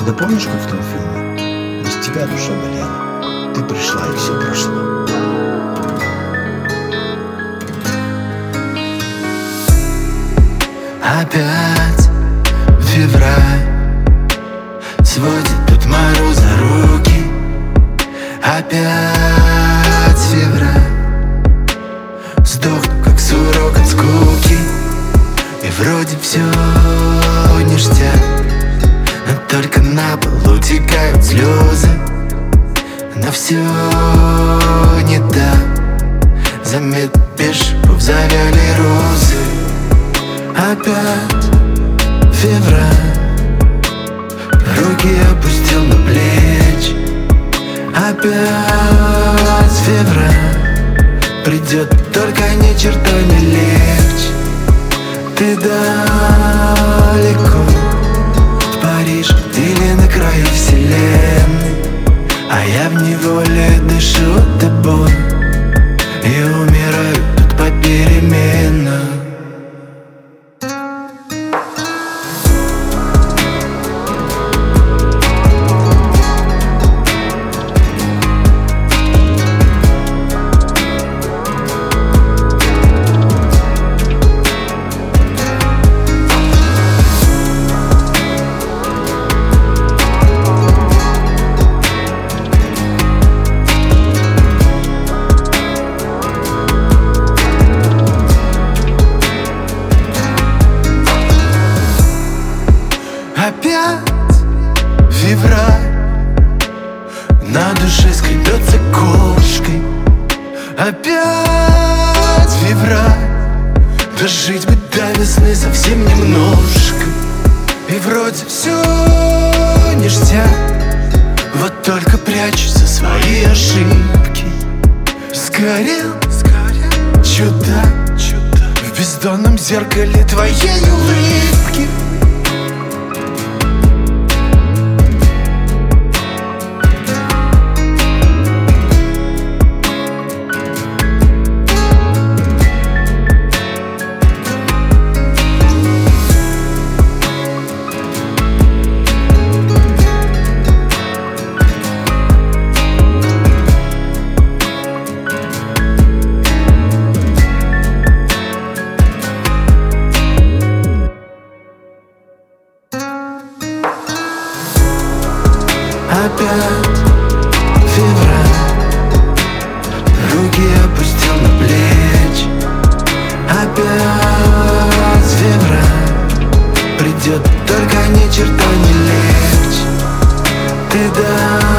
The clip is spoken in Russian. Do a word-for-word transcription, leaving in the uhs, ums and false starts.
Тогда помнишь, как в том фильме? Без тебя душа болела. Ты пришла, и все прошло. Опять февраль сводит тут мороза руки. Опять февраль сдохну, как сурок от скуки. И вроде все ништяк, но только на пол утекают слезы. Но все не так. Заметишь, завяли розы. Опять февраль, руки опустил на плечи. Опять февраль, придет, только ни черта не легче. Ты далеко, в Париж или на краю вселенной, а я в неволе дышу тобой и умираю тут попеременно. Опять февраль, на душе скребется кошкой. Опять февраль, дожить бы до весны совсем немножко. И вроде все ништяк, вот только прячусь за свои ошибки. Сгорел, сгорел чудак, чудак в бездонном зеркале твоей улыбки. Опять февраль, руки опустил на плечи. Опять февраль, придет, только ни черта не легче. Ты да